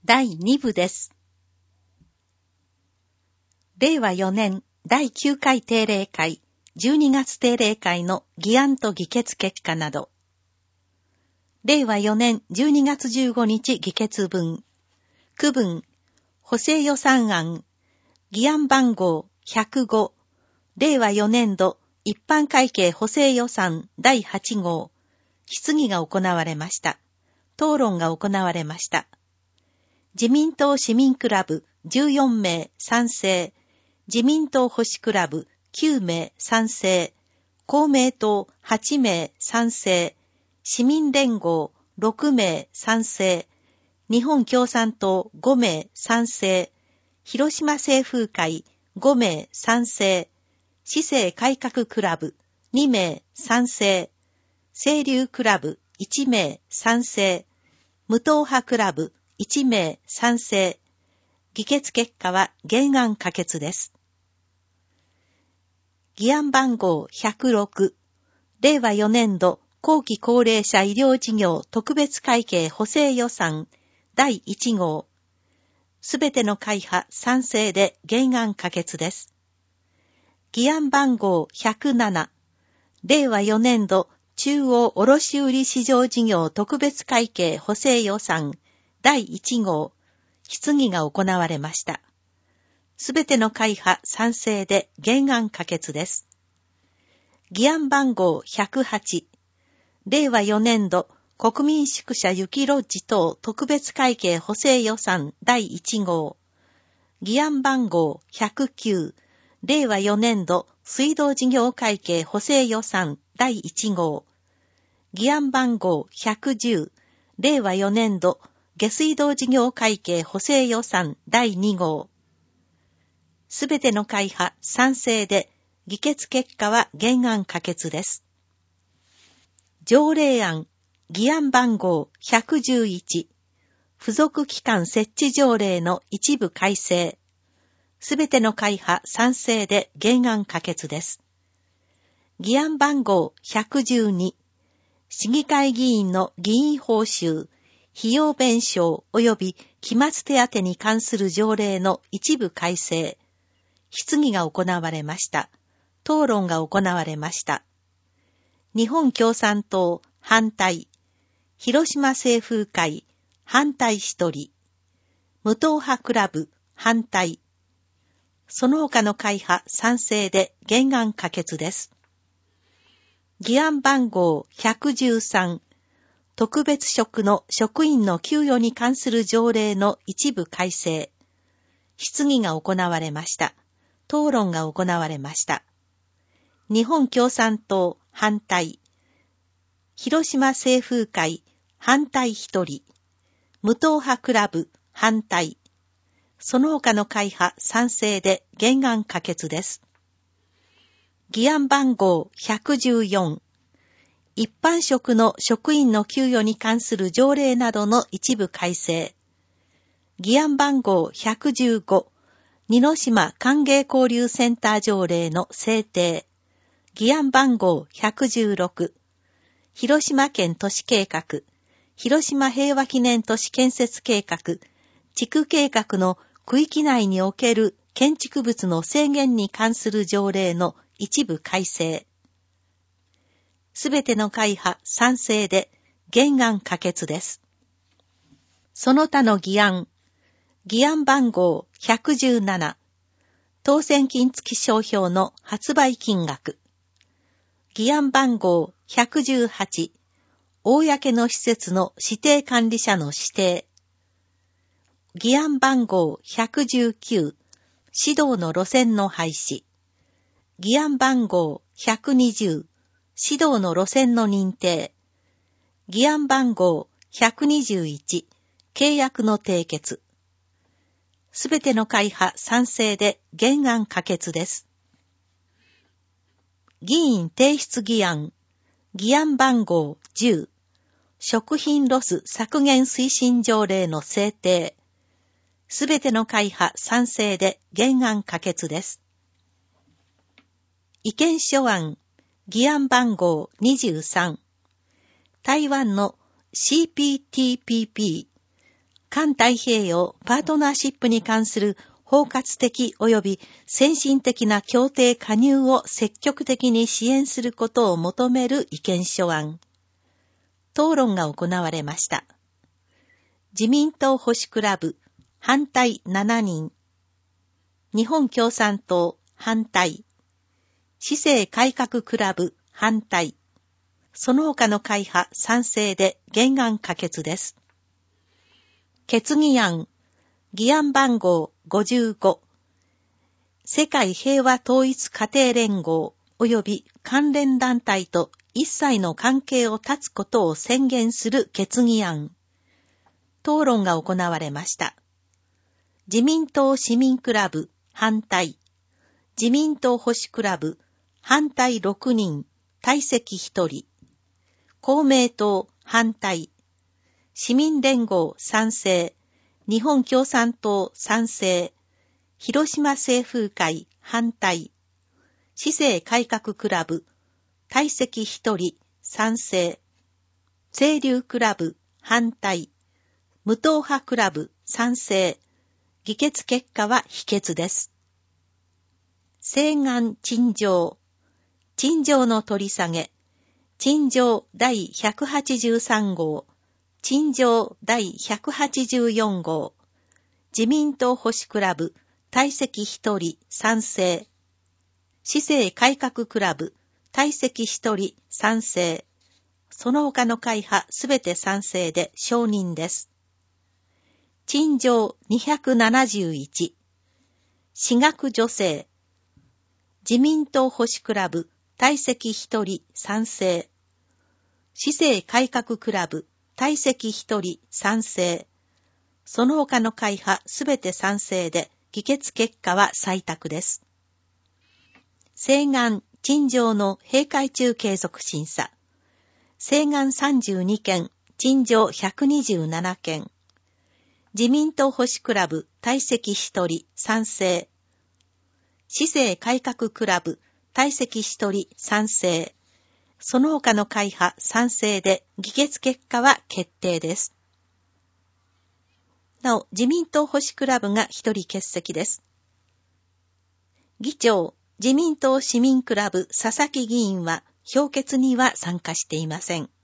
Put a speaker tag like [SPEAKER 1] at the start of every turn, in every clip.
[SPEAKER 1] 第2部です。令和4年第9回定例会、12月定例会の議案と議決結果など。令和4年12月15日議決分。区分、補正予算案、議案番号105、令和4年度一般会計補正予算第8号、質疑が行われました。討論が行われました。自民党市民クラブ14名賛成、自民党保守クラブ9名賛成、公明党8名賛成、市民連合6名賛成、日本共産党5名賛成、広島清風会5名賛成、市政改革クラブ2名賛成、清流クラブ1名賛成、無党派クラブ1名賛成。議決結果は原案可決です。議案番号106、令和4年度後期高齢者医療事業特別会計補正予算第1号。すべての会派賛成で原案可決です。議案番号107、令和4年度中央卸売市場事業特別会計補正予算第1号、質疑が行われました。すべての会派賛成で原案可決です。議案番号108、令和4年度国民宿舎雪ロッジ等特別会計補正予算第1号。議案番号109、令和4年度水道事業会計補正予算第1号。議案番号110、令和4年度下水道事業会計補正予算第2号。すべての会派賛成で、議決結果は原案可決です。条例案、議案番号111、付属機関設置条例の一部改正。すべての会派賛成で原案可決です。議案番号112、市議会議員の議員報酬、費用弁償及び期末手当に関する条例の一部改正。質疑が行われました。討論が行われました。日本共産党反対、広島清風会反対1人、無党派クラブ反対。その他の会派賛成で原案可決です。議案番号113、特別職の職員の給与に関する条例の一部改正。質疑が行われました。討論が行われました。日本共産党反対、広島清風会反対1人、無党派クラブ反対。その他の会派賛成で原案可決です。議案番号114、一般職の職員の給与に関する条例などの一部改正。議案番号115、似島歓迎交流センター条例の制定。議案番号116、広島県都市計画、広島平和記念都市建設計画、地区計画の区域内における建築物の制限に関する条例の一部改正。すべての会派賛成で原案可決です。その他の議案、議案番号117、当選金付商標の発売金額。議案番号118、公の施設の指定管理者の指定。議案番号119、指導の路線の廃止。議案番号120、指導の路線の認定。議案番号121、契約の締結。すべての会派賛成で原案可決です。議員提出議案、議案番号10、食品ロス削減推進条例の制定。すべての会派賛成で原案可決です。意見書案、議案番号23、台湾の CPTPP、 環太平洋パートナーシップに関する包括的及び先進的な協定加入を積極的に支援することを求める意見書案。討論が行われました。自民党保守クラブ反対7人。日本共産党反対。市政改革クラブ反対。その他の会派賛成で原案可決です。決議案。議案番号55。世界平和統一家庭連合及び関連団体と一切の関係を断つことを宣言する決議案。討論が行われました。自民党市民クラブ反対。自民党保守クラブ反対6人、退席1人。公明党反対。市民連合賛成。日本共産党賛成。広島清風会反対。市政改革クラブ退席1人賛成。清流クラブ反対。無党派クラブ賛成。議決結果は否決です。請願陳情。陳情の取り下げ。陳情第183号。陳情第184号。自民党保守クラブ退席1人賛成。市政改革クラブ退席1人賛成。その他の会派すべて賛成で承認です。陳情271。私学女性。自民党保守クラブ退席1人賛成。市政改革クラブ退席1人賛成。その他の会派すべて賛成で議決結果は採択です。請願陳情の閉会中継続審査。請願32件、陳情127件。自民党保守クラブ退席1人賛成。市政改革クラブ退席1人賛成。その他の会派賛成で議決結果は決定です。なお、自民党保守クラブが1人欠席です。議長、自民党市民クラブ佐々木議員は評決には参加していません。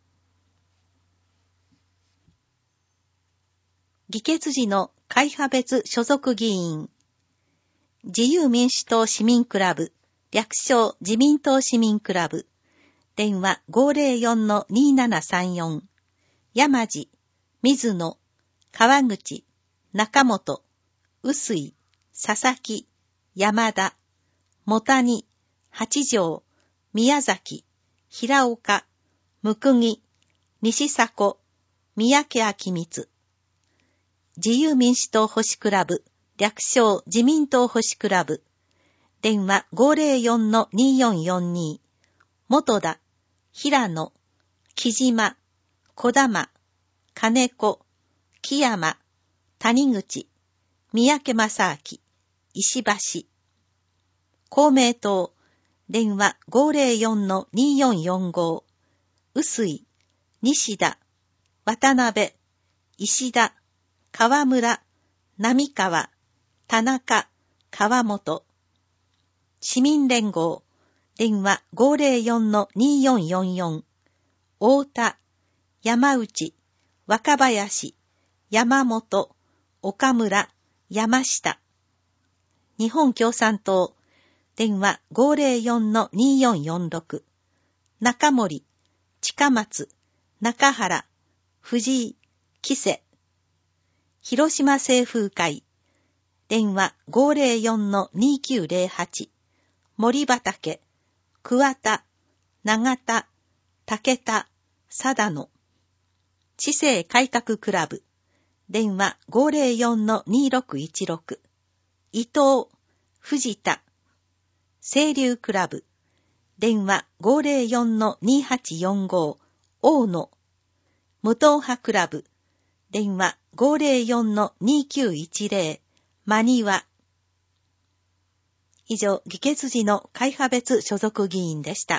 [SPEAKER 1] 議決時の会派別所属議員。自由民主党市民クラブ、略称自民党市民クラブ。電話 504-2734。山地、水野、川口、中本、臼井、佐々木、山田、茂谷、八条、宮崎、平岡、むくぎ、西迫、三宅明光。自由民主党保守クラブ、略称自民党保守クラブ。電話 504-2442。元田、平野、木島、小玉、金子、木山、谷口、三宅正明、石橋。公明党、電話 504-2445。臼井、西田、渡辺、石田、川村、並川、田中、川本。市民連合、電話 504-2444。太田、山内、若林、山本、岡村、山下。日本共産党、電話 504-2446。中森、近松、中原、藤井、木瀬。広島清風会、電話 504-2908。森畑、桑田、長田、武田、貞野。市政改革クラブ、電話 504-2616。伊藤、藤田。清流クラブ、電話 504-2845。大野。無党派クラブ、電話 504-2910。真庭。以上、議決時の会派別所属議員でした。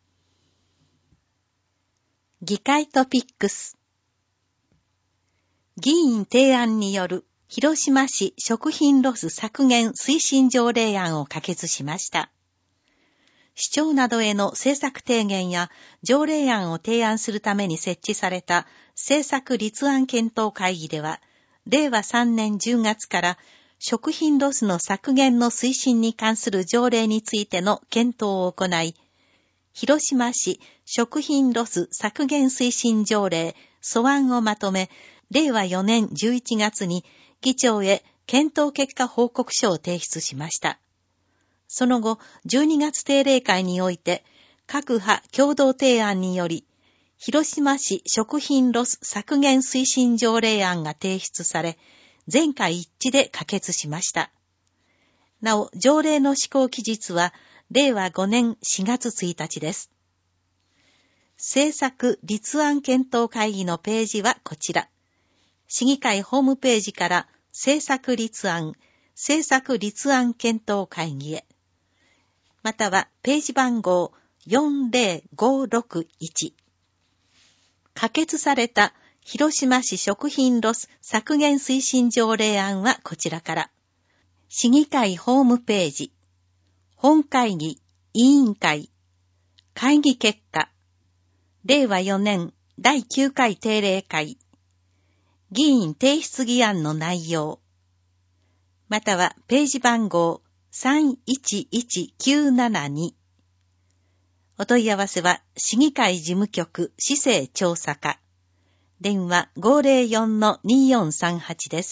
[SPEAKER 1] 議会トピックス。 議員提案による広島市食品ロス削減推進条例案を可決しました。市長などへの政策提言や条例案を提案するために設置された政策立案検討会議では、令和3年10月から食品ロスの削減の推進に関する条例についての検討を行い、広島市食品ロス削減推進条例素案をまとめ、令和4年11月に議長へ検討結果報告書を提出しました。その後、12月定例会において、各派共同提案により、広島市食品ロス削減推進条例案が提出され、全会一致で可決しました。なお、条例の施行期日は、令和5年4月1日です。政策立案検討会議のページはこちら。市議会ホームページから政策立案検討会議へ。またはページ番号40561。可決された広島市食品ロス削減推進条例案はこちらから。市議会ホームページ。本会議、委員会。会議結果。令和4年第9回定例会。議員提出議案の内容。またはページ番号311972。お問い合わせは市議会事務局市政調査課。電話 504-2438 です。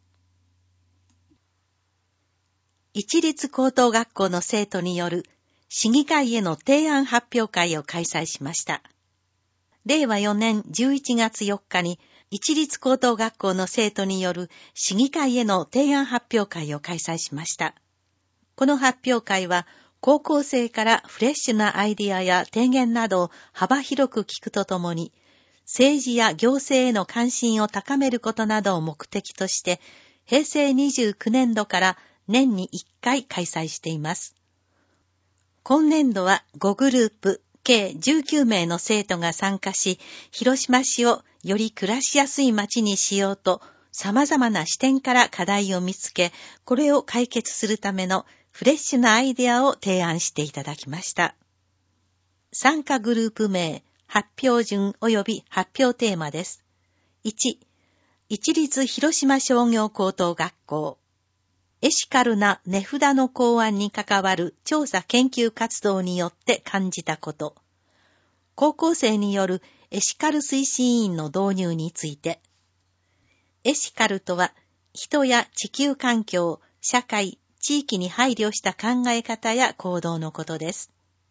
[SPEAKER 1] 一律高等学校の生徒による市議会への提案発表会を開催しました。令和4年11月4日に一律高等学校の生徒による市議会への提案発表会を開催しました。この発表会は高校生からフレッシュなアイディアや提言などを幅広く聞くとともに、政治や行政への関心を高めることなどを目的として、平成29年度から年に1回開催しています。今年度は5グループ、計19名の生徒が参加し、広島市をより暮らしやすい街にしようと、様々な視点から課題を見つけ、これを解決するためのフレッシュなアイデアを提案していただきました。参加グループ名、発表順及び発表テーマです。1、一律広島商業高等学校。エシカルな値札の考案に関わる調査研究活動によって感じたこと。高校生によるエシカル推進委員の導入について。エシカルとは、人や地球環境、社会、地域に配慮した考え方や行動のことです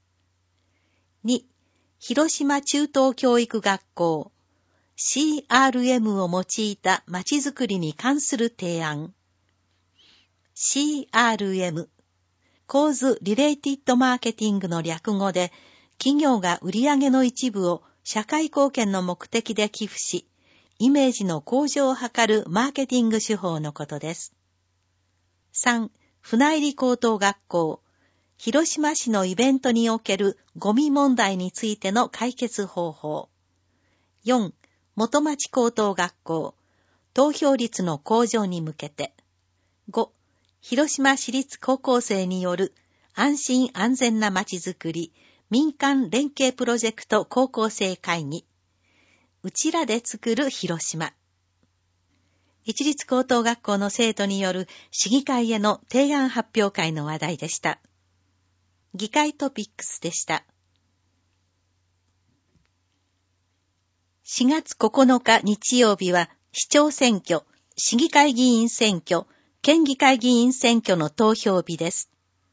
[SPEAKER 1] 。2、広島中等教育学校。CRM を用いたまちづくりに関する提案。CRM、コーズリレーティッドマーケティングの略語で、企業が売上の一部を社会貢献の目的で寄付し、イメージの向上を図るマーケティング手法のことです。3、船入高等学校。広島市のイベントにおけるゴミ問題についての解決方法。4、元町高等学校。投票率の向上に向けて。5、広島市立高校生による安心安全なまちづくり民間連携プロジェクト高校生会議。うちらで作る広島。一律高等学校の生徒による市議会への提案発表会の話題でした。議会トピックスでした。4月9日日曜日は市長選挙、市議会議員選挙、県議会議員選挙の投票日です。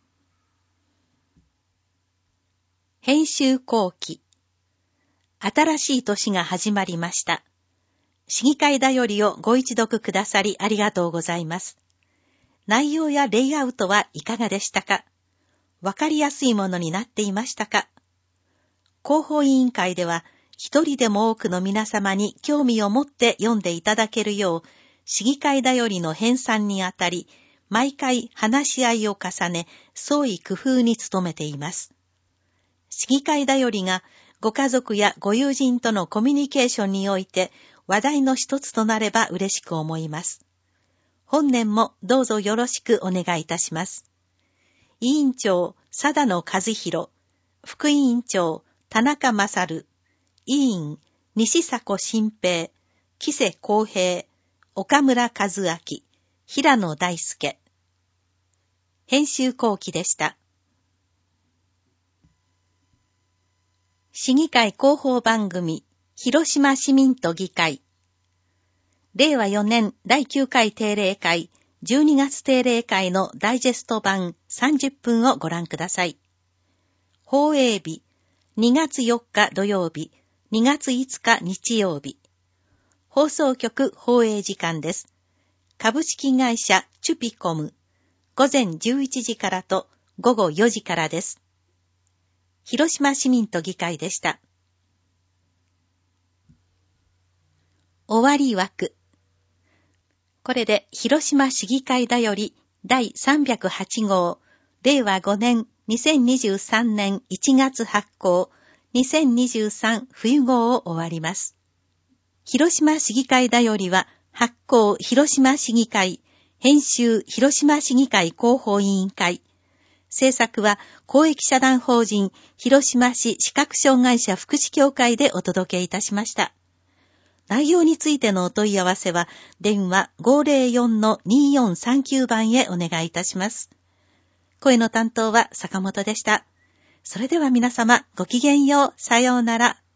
[SPEAKER 1] 編集後期。新しい年が始まりました。市議会だよりをご一読くださりありがとうございます。内容やレイアウトはいかがでしたか？わかりやすいものになっていましたか？広報委員会では、一人でも多くの皆様に興味を持って読んでいただけるよう、市議会だよりの編纂にあたり、毎回話し合いを重ね、創意工夫に努めています。市議会だよりが、ご家族やご友人とのコミュニケーションにおいて、 話題の一つとなれば嬉しく思います。本年もどうぞよろしくお願いいたします。委員長、貞野和弘、副委員長、田中勝、委員、西迫新平、木瀬公平、岡村和明、平野大輔。編集後期でした。市議会広報番組、広島市民と議会。令和4年第9回定例会、12月定例会のダイジェスト版30分をご覧ください。放映日、2月4日土曜日、2月5日日曜日。放送局放映時間です。株式会社チュピコム、午前11時からと午後4時からです。広島市民と議会でした。終わり枠。これで広島市議会だより第308号、令和5年2023年1月発行、2023冬号を終わります。広島市議会だよりは発行広島市議会、編集広島市議会広報委員会、制作は公益社団法人広島市視覚障害者福祉協会でお届けいたしました。内容についてのお問い合わせは電話 504-2439 番へお願いいたします。声の担当は坂本でした。それでは皆様ごきげんよう、さようなら。